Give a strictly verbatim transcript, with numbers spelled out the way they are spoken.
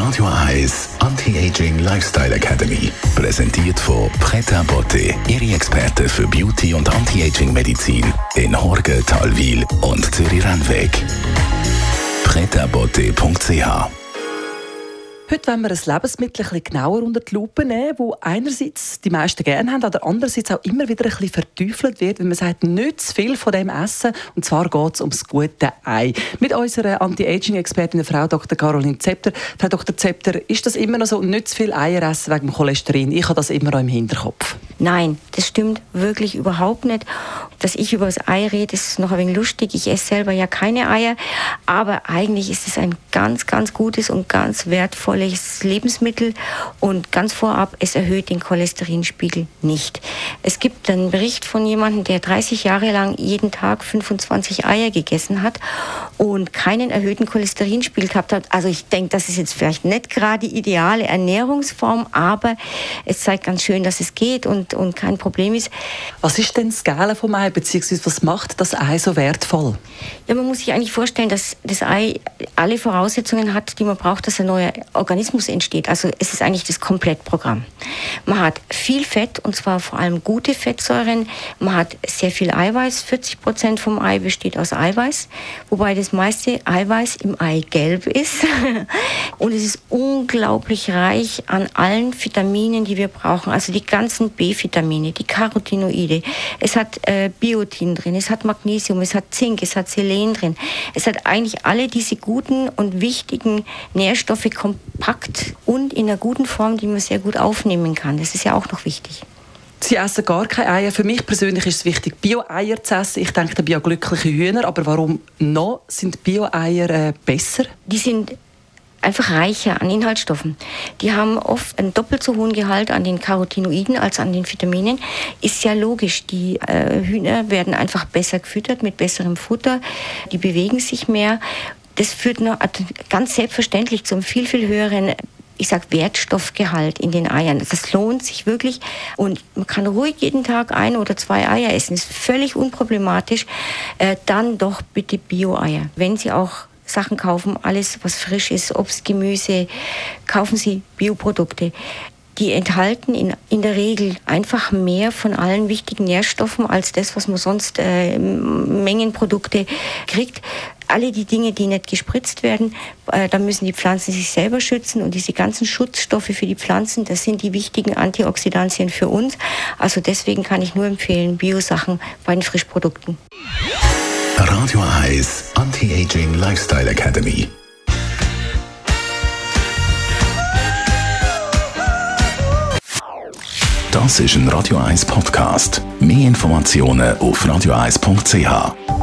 Radio eins Anti-Aging Lifestyle Academy. Präsentiert von Pret-à-Porter. Ihre Experten für Beauty- und Anti-Aging-Medizin in Horgen, Talwil und Zürich-Rennweg. pret à porter punkt c h. Heute wollen wir ein Lebensmittel ein bisschen genauer unter die Lupe nehmen, das einerseits die meisten gerne haben, aber andererseits auch immer wieder ein bisschen verteufelt wird, weil man sagt, nicht zu viel von dem essen. Und zwar geht es um das gute Ei. Mit unserer Anti-Aging-Expertin, Frau Doktor Caroline Zepter. Frau Doktor Zepter, ist das immer noch so, nicht zu viel Eier essen wegen dem Cholesterin? Ich habe das immer noch im Hinterkopf. Nein, das stimmt wirklich überhaupt nicht. Dass ich über das Ei rede, ist noch ein wenig lustig. Ich esse selber ja keine Eier, aber eigentlich ist es ein ganz, ganz gutes und ganz wertvolles Lebensmittel und ganz vorab, es erhöht den Cholesterinspiegel nicht. Es gibt einen Bericht von jemandem, der dreißig Jahre lang jeden Tag fünfundzwanzig Eier gegessen hat und keinen erhöhten Cholesterinspiegel gehabt hat. Also ich denke, das ist jetzt vielleicht nicht gerade die ideale Ernährungsform, aber es zeigt ganz schön, dass es geht und, und kein Problem ist. Was ist denn das Geile vom Ei, beziehungsweise was macht das Ei so wertvoll? Ja, man muss sich eigentlich vorstellen, dass das Ei alle Voraussetzungen hat, die man braucht, dass ein neuer Organismus entsteht. Also es ist eigentlich das Komplettprogramm. Man hat viel Fett, und zwar vor allem gute Fettsäuren. Man hat sehr viel Eiweiß. vierzig Prozent vom Ei besteht aus Eiweiß, wobei das meiste Eiweiß im Eigelb ist. Und es ist unglaublich reich an allen Vitaminen, die wir brauchen. Also die ganzen B-Vitamine, die Carotinoide. Es hat äh, Biotin drin, es hat Magnesium, es hat Zink, es hat Selen drin. Es hat eigentlich alle diese guten und wichtigen Nährstoffe kompakt und in einer guten Form, die man sehr gut aufnehmen kann. Das ist ja auch noch wichtig. Sie essen gar keine Eier. Für mich persönlich ist es wichtig, Bio-Eier zu essen. Ich denke, da bin ja glückliche Hühner. Aber warum noch sind Bio-Eier äh, besser? Die sind einfach reicher an Inhaltsstoffen. Die haben oft einen doppelt so hohen Gehalt an den Carotinoiden als an den Vitaminen. Ist ja logisch, die äh, Hühner werden einfach besser gefüttert mit besserem Futter. Die bewegen sich mehr. Das führt noch ganz selbstverständlich zu einem viel, viel höheren, ich sag, Wertstoffgehalt in den Eiern. Das lohnt sich wirklich und man kann ruhig jeden Tag ein oder zwei Eier essen. Das ist völlig unproblematisch. Äh, dann doch bitte Bio-Eier. Wenn Sie auch Sachen kaufen, alles was frisch ist, Obst, Gemüse, kaufen Sie Bioprodukte. Die enthalten in, in der Regel einfach mehr von allen wichtigen Nährstoffen als das, was man sonst äh, Mengenprodukte kriegt. Alle die Dinge, die nicht gespritzt werden, äh, da müssen die Pflanzen sich selber schützen und diese ganzen Schutzstoffe für die Pflanzen, das sind die wichtigen Antioxidantien für uns. Also deswegen kann ich nur empfehlen, Bio-Sachen bei den Frischprodukten. Radio eins Anti-Aging Lifestyle Academy. Das ist ein Radio eins Podcast. Mehr Informationen auf radio eins punkt c h.